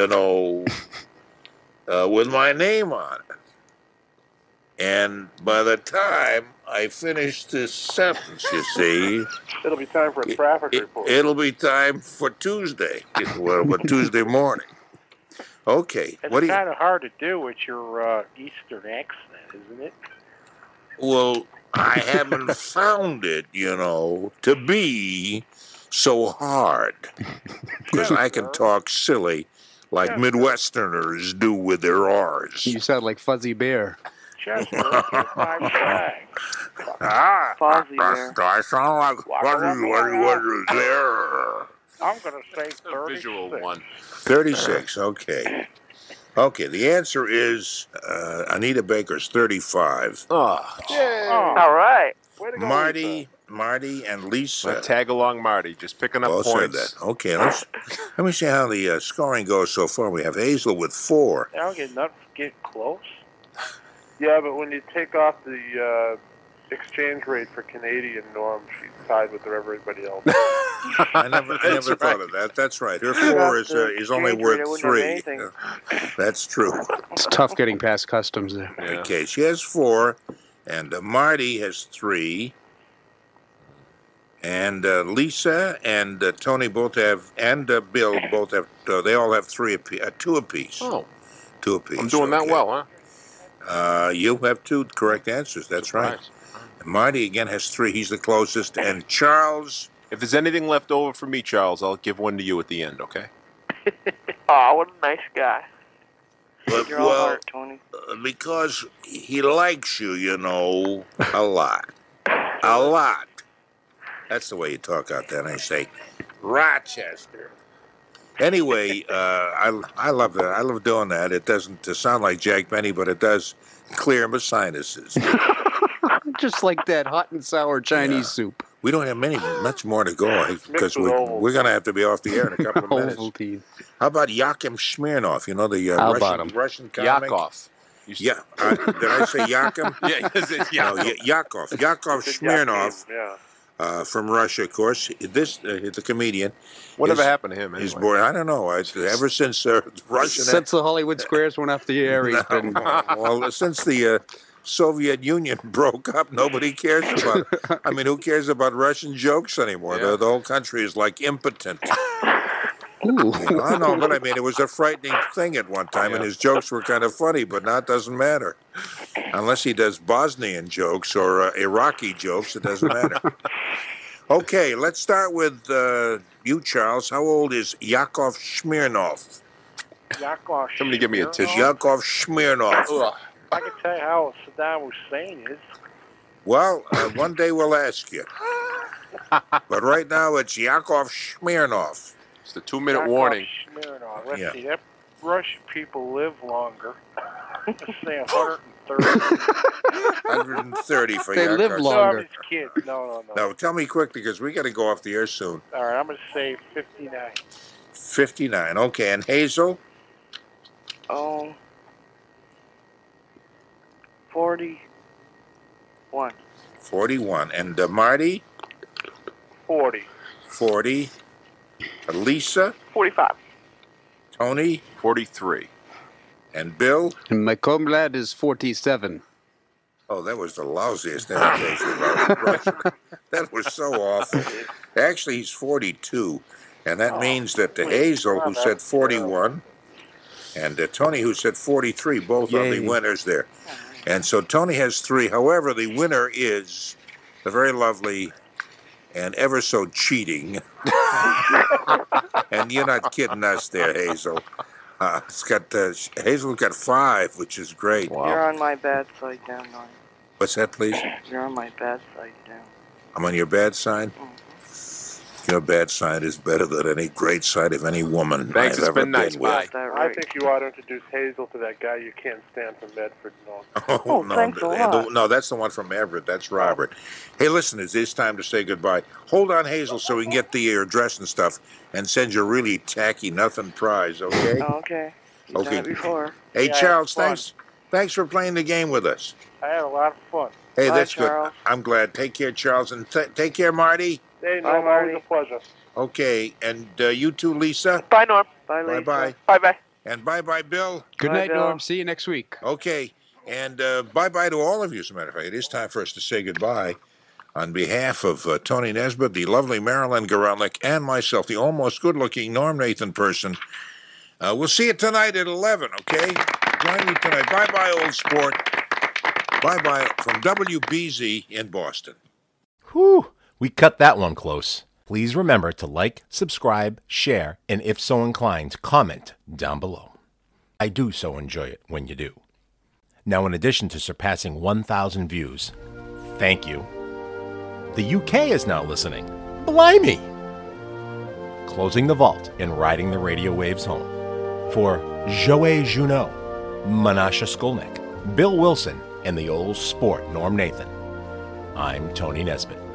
[SPEAKER 2] with my name on it. And by the time I finish this sentence, you see,
[SPEAKER 5] It'll be time for a traffic report.
[SPEAKER 2] it'll be time for Tuesday. Well, Tuesday morning. Okay.
[SPEAKER 10] It's
[SPEAKER 2] What do you?
[SPEAKER 10] kind of hard to do with your Eastern accent, isn't it?
[SPEAKER 2] Well, I haven't found it, to be so hard. Because I can talk silly like Midwesterners do with their R's.
[SPEAKER 9] You sound like Fuzzy Bear.
[SPEAKER 10] Chester, get my flag.
[SPEAKER 6] Fozzie Bear.
[SPEAKER 2] I sound like what is there?
[SPEAKER 10] I'm going to say
[SPEAKER 8] The
[SPEAKER 10] 36.
[SPEAKER 8] visual one.
[SPEAKER 2] 36, okay. Okay, the answer is Anita Baker's 35.
[SPEAKER 8] Oh,
[SPEAKER 7] All right.
[SPEAKER 10] Way to go,
[SPEAKER 2] Marty and Lisa
[SPEAKER 8] tag along Marty, just picking up
[SPEAKER 2] both said
[SPEAKER 8] points.
[SPEAKER 2] that. Okay, let me see how the scoring goes so far. We have Hazel with 4.
[SPEAKER 10] I don't get nothing get close.
[SPEAKER 5] Yeah, but when you take off the exchange rate for Canadian norm, she's tied with everybody else.
[SPEAKER 2] I never thought of that. That's right. Her 4 is only worth 3. That's true.
[SPEAKER 9] It's tough getting past customs there.
[SPEAKER 8] Yeah.
[SPEAKER 2] Okay, she has 4, and Marty has 3, and Lisa and Tony both have, and Bill both have. They all have 2 apiece.
[SPEAKER 8] Oh,
[SPEAKER 2] 2 apiece.
[SPEAKER 8] I'm doing that well, huh?
[SPEAKER 2] You have 2 correct answers. That's right. Marty again has 3. He's the closest, and Charles.
[SPEAKER 8] If there's anything left over for me, Charles, I'll give one to you at the end, okay?
[SPEAKER 7] Oh, what a nice guy.
[SPEAKER 6] You're all heart, Tony.
[SPEAKER 2] Because he likes you, a lot. A lot. That's the way you talk out there. And I say, Rochester. Anyway, I love that. I love doing that. It doesn't sound like Jack Benny, but it does clear my sinuses.
[SPEAKER 9] Just like that hot and sour Chinese soup.
[SPEAKER 2] We don't have much more to go because we're going to have to be off the air in a couple of minutes.
[SPEAKER 9] Ovaltine.
[SPEAKER 2] How about Yakim Smirnov? The
[SPEAKER 9] How about him?
[SPEAKER 2] Russian comic?
[SPEAKER 8] Yakov.
[SPEAKER 2] Yeah. Did I say Yakim?
[SPEAKER 8] Yeah, it's Yakov.
[SPEAKER 2] No, Yakov. Yakov Smirnov.
[SPEAKER 5] Yeah.
[SPEAKER 2] From Russia, of course. The comedian.
[SPEAKER 8] Whatever happened to him,
[SPEAKER 2] He's
[SPEAKER 8] anyway?
[SPEAKER 2] born. I don't know. Ever since Russian.
[SPEAKER 9] Since the Hollywood Squares went off the air, he's been...
[SPEAKER 2] Well, since the Soviet Union broke up, nobody cares about it. I mean, who cares about Russian jokes anymore?
[SPEAKER 8] Yeah.
[SPEAKER 2] The whole country is like impotent.
[SPEAKER 9] Ooh.
[SPEAKER 2] I know, but I mean, it was a frightening thing at one time, and his jokes were kind of funny, but now it doesn't matter. Unless he does Bosnian jokes or Iraqi jokes, it doesn't matter. Okay, let's start with you, Charles. How old is Yakov Smirnov?
[SPEAKER 10] Yakov
[SPEAKER 8] Somebody give me a tissue.
[SPEAKER 2] Yakov Smirnov.
[SPEAKER 10] I can tell you how Saddam Hussein is.
[SPEAKER 2] Well, one day we'll ask you. But right now, it's Yakov Smirnov.
[SPEAKER 8] It's the 2-minute warning.
[SPEAKER 10] Smirnov. Let's
[SPEAKER 2] Yeah.
[SPEAKER 10] see, that Russian people live longer. Let's say 130.
[SPEAKER 2] 130 for
[SPEAKER 9] They
[SPEAKER 2] Yakov.
[SPEAKER 9] live
[SPEAKER 10] No, I'm
[SPEAKER 9] longer.
[SPEAKER 10] just kidding. No.
[SPEAKER 2] No, tell me quickly, because we got to go off the air soon.
[SPEAKER 10] All right, I'm going to say 59.
[SPEAKER 2] 59. Okay, and Hazel?
[SPEAKER 6] Oh. 41.
[SPEAKER 2] 41. And Marty?
[SPEAKER 10] 40.
[SPEAKER 2] 40. Lisa?
[SPEAKER 7] 45.
[SPEAKER 2] Tony?
[SPEAKER 8] 43.
[SPEAKER 2] And Bill?
[SPEAKER 9] And my comrade is 47.
[SPEAKER 2] Oh, that was the lousiest imitation about Russian. That was so awful. Actually, he's 42. And that means that the Hazel, who said 41, and Tony, who said 43, both are the
[SPEAKER 9] Yay.
[SPEAKER 2] winners there. And so Tony has 3. However, the winner is the very lovely and ever so cheating. And you're not kidding us there, Hazel. Hazel's got 5, which is great.
[SPEAKER 6] You're on my bad side now, Norm.
[SPEAKER 2] What's that, please?
[SPEAKER 6] You're on my bad side now.
[SPEAKER 2] I'm on your bad side? Your bad side is better than any great side of any woman
[SPEAKER 8] Thanks,
[SPEAKER 2] I've
[SPEAKER 8] it's
[SPEAKER 2] ever
[SPEAKER 8] been nice.
[SPEAKER 2] been with.
[SPEAKER 8] Bye.
[SPEAKER 6] Is that
[SPEAKER 5] I
[SPEAKER 6] right?
[SPEAKER 5] think you ought to introduce Hazel to that guy you can't stand from Medford. No.
[SPEAKER 6] Oh, thanks a lot.
[SPEAKER 2] No, that's the one from Everett. That's Robert. Hey, listen, it's time to say goodbye. Hold on, Hazel, so we can get the address and stuff and send you a really tacky nothing prize, okay?
[SPEAKER 6] Oh, okay. You've done it before.
[SPEAKER 2] Hey,
[SPEAKER 10] Yeah,
[SPEAKER 2] Charles,
[SPEAKER 10] it's fun.
[SPEAKER 2] thanks for playing the game with us.
[SPEAKER 10] I had a lot of fun.
[SPEAKER 2] Hey,
[SPEAKER 6] Bye,
[SPEAKER 2] that's
[SPEAKER 6] Charles.
[SPEAKER 2] good. I'm glad. Take care, Charles, and take care, Marty.
[SPEAKER 5] Hey,
[SPEAKER 6] Bye,
[SPEAKER 5] no,
[SPEAKER 6] Marty.
[SPEAKER 5] always a pleasure.
[SPEAKER 2] Okay, and you too, Lisa.
[SPEAKER 7] Bye, Norm.
[SPEAKER 6] Bye, Lisa.
[SPEAKER 2] Bye-bye.
[SPEAKER 7] Bye-bye.
[SPEAKER 2] And bye-bye, Bill.
[SPEAKER 9] Good
[SPEAKER 6] Bye,
[SPEAKER 9] night,
[SPEAKER 6] Bill.
[SPEAKER 9] Norm. See you next week.
[SPEAKER 2] Okay, and bye-bye to all of you, as a matter of fact. It is time for us to say goodbye. On behalf of Tony Nesbitt, the lovely Marilyn Gorelick, and myself, the almost good-looking Norm Nathan person, we'll see you tonight at 11, okay? Join me tonight. Bye-bye, old sport. Bye-bye from WBZ in Boston.
[SPEAKER 1] Whew, we cut that one close. Please remember to like, subscribe, share, and if so inclined, comment down below. I do so enjoy it when you do. Now, in addition to surpassing 1,000 views, thank you. The UK is now listening. Blimey! Closing the vault and riding the radio waves home. For Joey Junot, Menashe Skolnick, Bill Wilson, and the old sport Norm Nathan, I'm Tony Nesbitt.